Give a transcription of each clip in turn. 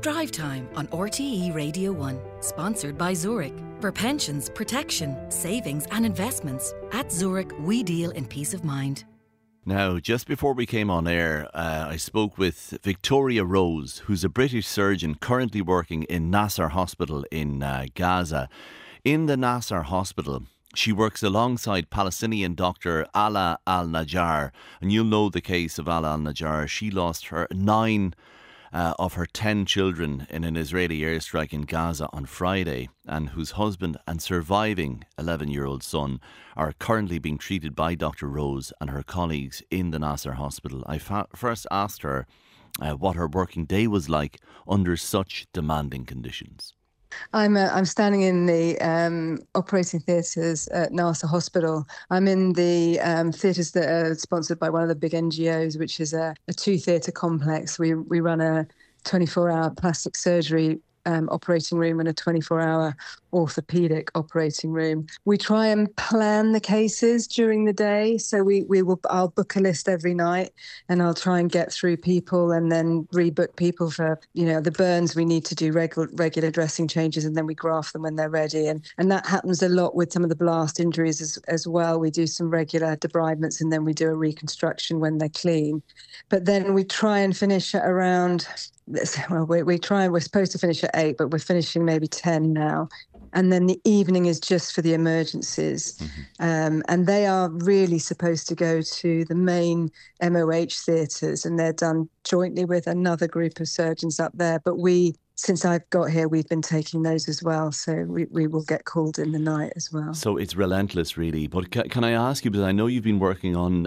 Drive Time on RTE Radio 1, sponsored by Zurich. For pensions, protection, savings and investments, at Zurich we deal in peace of mind. Now, just before we came on air, I spoke with Victoria Rose, who's a British surgeon currently working in Nasser Hospital in Gaza. In the Nasser Hospital, she works alongside Palestinian doctor Ala Al-Najjar. And you'll know the case of Ala Al-Najjar. She lost her 9 of her 10 children in an Israeli airstrike in Gaza on Friday, and whose husband and surviving 11-year-old son are currently being treated by Dr. Rose and her colleagues in the Nasser Hospital. I first asked her what her working day was like under such demanding conditions. I'm standing in the operating theatres at Nasser Hospital. I'm in the theatres that are sponsored by one of the big NGOs, which is a 2-theatre complex. We run a 24-hour plastic surgery operating room and a 24-hour orthopaedic operating room. We try and plan the cases during the day. So I'll book a list every night and I'll try and get through people and then rebook people for, the burns. We need to do regular dressing changes and then we graft them when they're ready. And that happens a lot with some of the blast injuries as well. We do some regular debridements and then we do a reconstruction when they're clean. But then we try and finish at around... Well, we're supposed to finish at 8, but we're finishing maybe 10 now. And then the evening is just for the emergencies. Mm-hmm. And they are really supposed to go to the main MOH theatres, and they're done jointly with another group of surgeons up there. But since I've got here, we've been taking those as well. So we will get called in the night as well. So it's relentless, really. But can I ask you, because I know you've been working on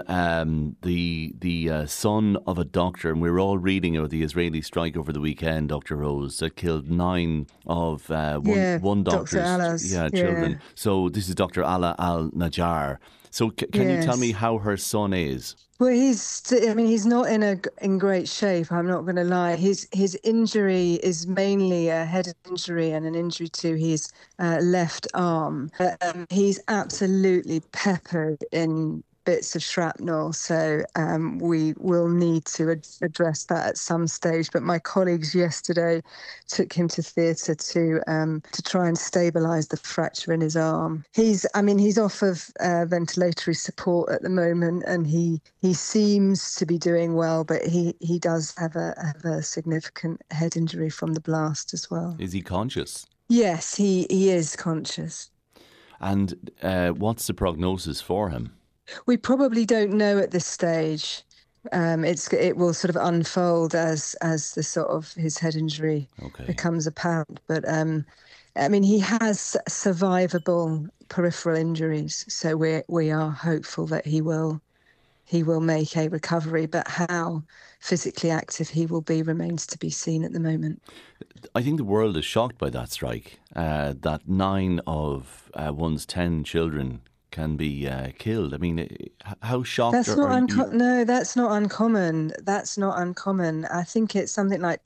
the son of a doctor, and we were all reading about the Israeli strike over the weekend, Dr. Rose, that killed 9 of one doctor's children. Yeah. So this is Dr. Ala Al-Najjar. So can you tell me how her son is? Well, he's not in great shape. I'm not going to lie. His injury is mainly a head injury and an injury to his left arm. He's absolutely peppered in bits of shrapnel, so we will need to address that at some stage. But my colleagues yesterday took him to theatre to try and stabilise the fracture in his arm. He's off of ventilatory support at the moment, and he seems to be doing well, but he does have a significant head injury from the blast as well. Is he conscious? Yes, he is conscious. And what's the prognosis for him? We probably don't know at this stage. It will sort of unfold as the sort of his head injury becomes apparent. But he has survivable peripheral injuries, so we are hopeful that he will make a recovery. But how physically active he will be remains to be seen at the moment. I think the world is shocked by that strike. That 9 of one's 10 children can be killed. I mean, how shocked are you? No, that's not uncommon. That's not uncommon. I think it's something like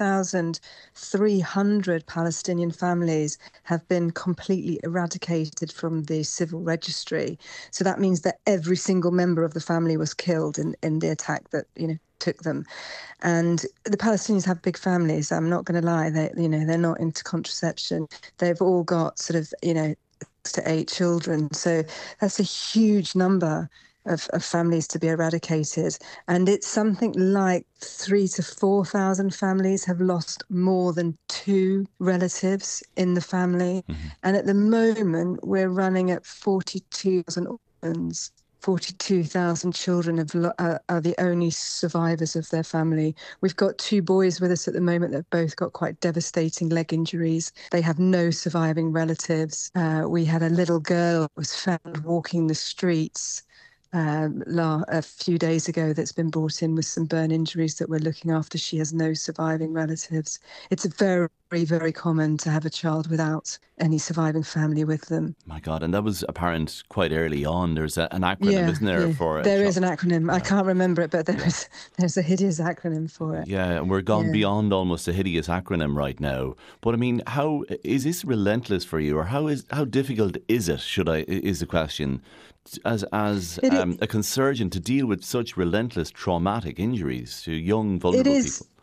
2,300 Palestinian families have been completely eradicated from the civil registry. So that means that every single member of the family was killed in the attack that, took them. And the Palestinians have big families. I'm not going to lie. They're not into contraception. They've all got sort of, to 8 children. So that's a huge number of families to be eradicated. And it's something like 3,000 to 4,000 families have lost more than 2 relatives in the family. Mm-hmm. And at the moment, we're running at 42,000 orphans. 42,000 children are the only survivors of their family. We've got 2 boys with us at the moment that have both got quite devastating leg injuries. They have no surviving relatives. We had a little girl who was found walking the streets a few days ago that's been brought in with some burn injuries that we're looking after. She has no surviving relatives. It's very, very common to have a child without any surviving family with them. My God, and that was apparent quite early on. There's an acronym, isn't there? There is an acronym. I can't remember it, but there's a hideous acronym for it. Yeah, and we're gone beyond almost a hideous acronym right now. But I mean, how is this relentless for you, or how difficult is it? Is the question. As a surgeon to deal with such relentless traumatic injuries to young, vulnerable people?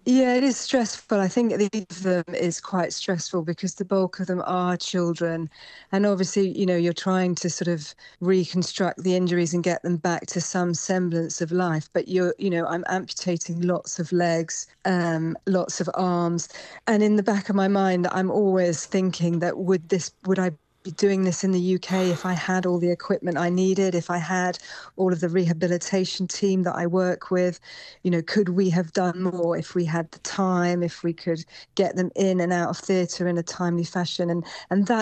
Yeah, it is stressful. I think the of them is quite stressful because the bulk of them are children. And obviously, you're trying to sort of reconstruct the injuries and get them back to some semblance of life. But I'm amputating lots of legs, lots of arms. And in the back of my mind, I'm always thinking that would I be doing this in the UK if I had all the equipment I needed, if I had all of the rehabilitation team that I work with? Could we have done more if we had the time, if we could get them in and out of theatre in a timely fashion? And that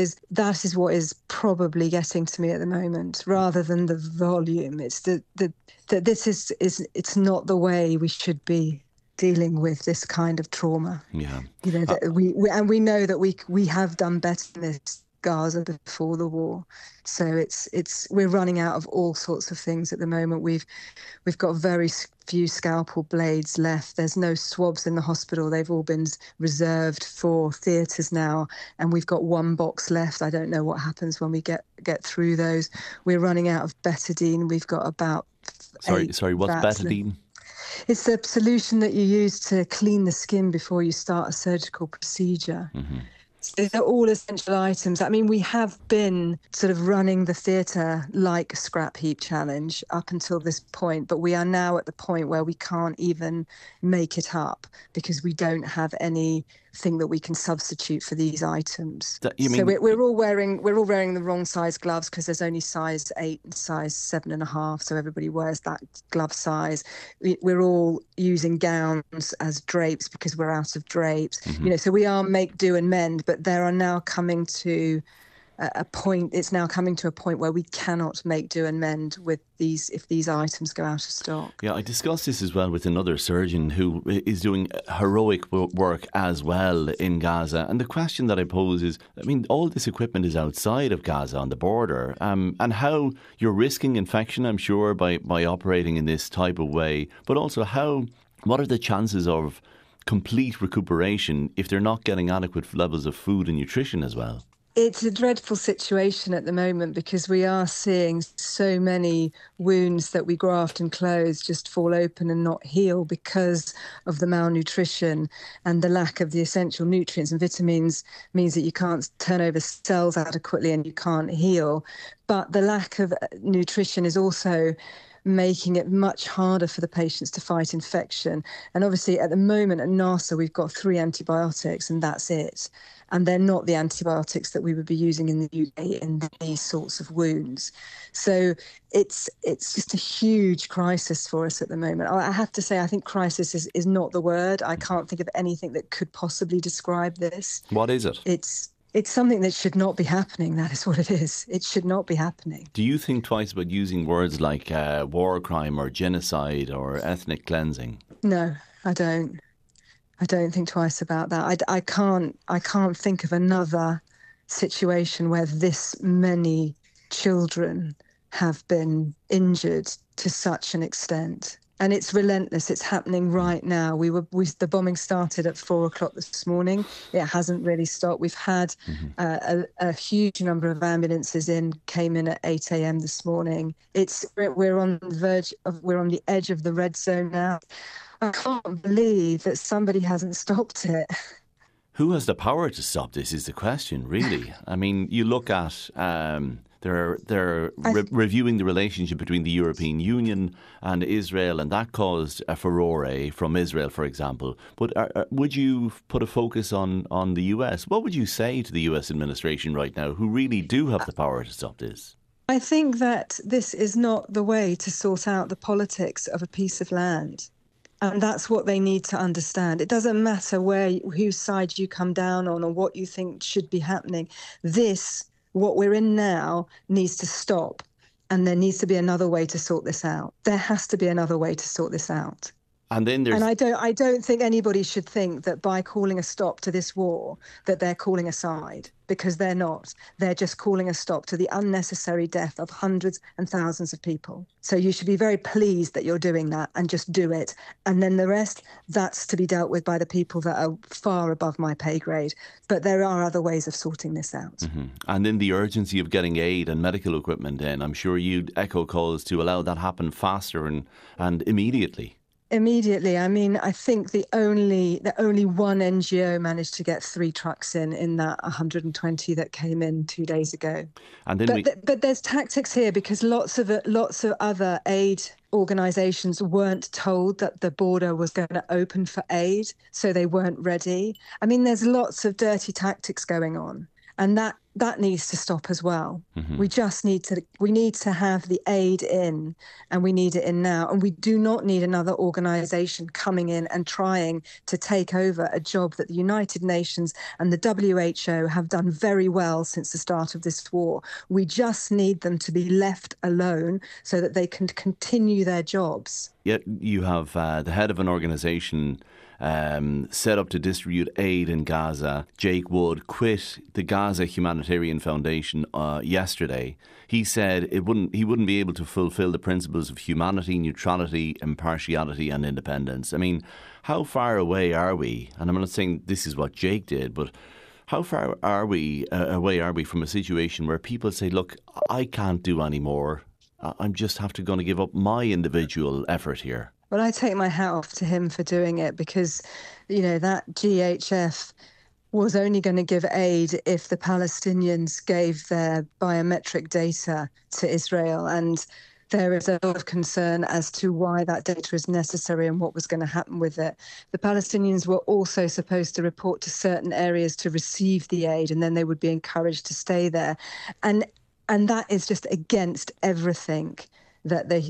is what is probably getting to me at the moment, rather than the volume. It's that this is it's not the way we should be dealing with this kind of trauma. Yeah. That we know that we have done better than this Gaza before the war. So we're running out of all sorts of things at the moment. We've got very few scalpel blades left. There's no swabs in the hospital. They've all been reserved for theatres now, and we've got one box left. I don't know what happens when we get through those. We're running out of betadine. We've got about Sorry, what's betadine? It's a solution that you use to clean the skin before you start a surgical procedure. Mm-hmm. So they're all essential items. I mean, we have been sort of running the theatre like a scrap heap challenge up until this point, but we are now at the point where we can't even make it up because we don't have anything that we can substitute for these items. So we're all wearing the wrong size gloves because there's only size 8 and size 7.5, so everybody wears that glove size. We're all using gowns as drapes because we're out of drapes. Mm-hmm. So we are make do and mend, but there are now coming to a point. It's now coming to a point where we cannot make do and mend with these if these items go out of stock. Yeah, I discussed this as well with another surgeon who is doing heroic work as well in Gaza. And the question that I pose is, I mean, all this equipment is outside of Gaza on the border, and how you're risking infection, I'm sure, by operating in this type of way, but also what are the chances of complete recuperation if they're not getting adequate levels of food and nutrition as well? It's a dreadful situation at the moment because we are seeing so many wounds that we graft and close just fall open and not heal because of the malnutrition, and the lack of the essential nutrients and vitamins means that you can't turn over cells adequately and you can't heal. But the lack of nutrition is also making it much harder for the patients to fight infection. And obviously at the moment at NASA, we've got 3 antibiotics and that's it. And they're not the antibiotics that we would be using in the UK in these sorts of wounds. So it's just a huge crisis for us at the moment. I have to say, I think crisis is not the word. I can't think of anything that could possibly describe this. What is it? It's something that should not be happening. That is what it is. It should not be happening. Do you think twice about using words like war crime or genocide or ethnic cleansing? No, I don't. I don't think twice about that. I can't think of another situation where this many children have been injured to such an extent. And it's relentless. It's happening right now. The bombing started at 4:00 this morning. It hasn't really stopped. We've had a huge number of ambulances came in at 8 a.m. this morning. We're on the edge of the red zone now. I can't believe that somebody hasn't stopped it. Who has the power to stop this is the question, really. I mean, you look at they're reviewing the relationship between the European Union and Israel, and that caused a furore from Israel, for example. But would you put a focus on the US? What would you say to the US administration right now, who really do have the power to stop this? I think that this is not the way to sort out the politics of a piece of land. And that's what they need to understand. It doesn't matter whose side you come down on or what you think should be happening. What we're in now, needs to stop. And there needs to be another way to sort this out. There has to be another way to sort this out. And then there's... And I don't think anybody should think that by calling a stop to this war, that they're calling a side, because they're not. They're just calling a stop to the unnecessary death of hundreds and thousands of people. So you should be very pleased that you're doing that and just do it. And then the rest, that's to be dealt with by the people that are far above my pay grade. But there are other ways of sorting this out. Mm-hmm. And then the urgency of getting aid and medical equipment in. I'm sure you'd echo calls to allow that happen faster and immediately. immediately. I mean, I think the only one NGO managed to get 3 trucks in that 120 that came in 2 days ago. And then but there's tactics here, because lots of other aid organisations weren't told that the border was going to open for aid, so they weren't ready. I mean, there's lots of dirty tactics going on, and that needs to stop as well. Mm-hmm. We need to have the aid in, and we need it in now. And we do not need another organisation coming in and trying to take over a job that the United Nations and the WHO have done very well since the start of this war. We just need them to be left alone so that they can continue their jobs. Yet you have the head of an organisation set up to distribute aid in Gaza. Jake Wood quit the Gaza Humanitarian Foundation yesterday. He said he wouldn't be able to fulfil the principles of humanity, neutrality, impartiality and independence. I mean, how far away are we? And I'm not saying this is what Jake did, but how far away are we from a situation where people say, look, I can't do any more. I'm just going to give up my individual effort here. Well, I take my hat off to him for doing it, because, that GHF was only going to give aid if the Palestinians gave their biometric data to Israel. And there is a lot of concern as to why that data is necessary and what was going to happen with it. The Palestinians were also supposed to report to certain areas to receive the aid, and then they would be encouraged to stay there. And that is just against everything that the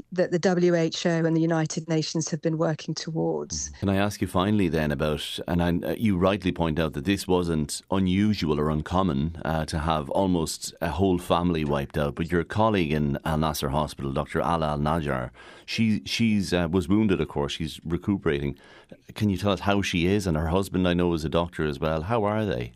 WHO and the United Nations have been working towards. Can I ask you finally then about, and you rightly point out that this wasn't unusual or uncommon to have almost a whole family wiped out, but your colleague in Al Nasser Hospital, Dr. Ala Al-Najjar, she's was wounded, of course, she's recuperating. Can you tell us how she is? And her husband, I know, is a doctor as well. How are they?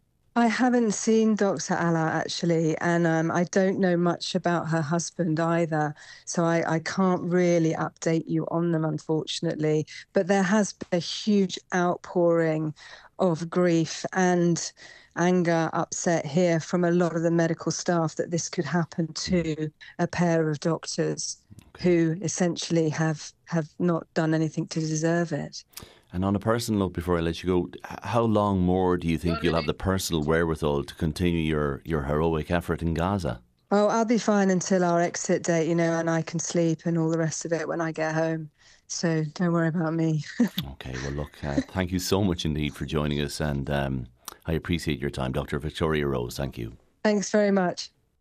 I haven't seen Dr. Ala, actually, and I don't know much about her husband either, so I can't really update you on them, unfortunately. But there has been a huge outpouring of grief and anger, upset here from a lot of the medical staff that this could happen to a pair of doctors who essentially have not done anything to deserve it. And on a personal note, before I let you go, how long more do you think you'll have the personal wherewithal to continue your heroic effort in Gaza? Oh, I'll be fine until our exit date, and I can sleep and all the rest of it when I get home. So don't worry about me. OK, well, look, thank you so much indeed for joining us. And I appreciate your time, Dr. Victoria Rose. Thank you. Thanks very much.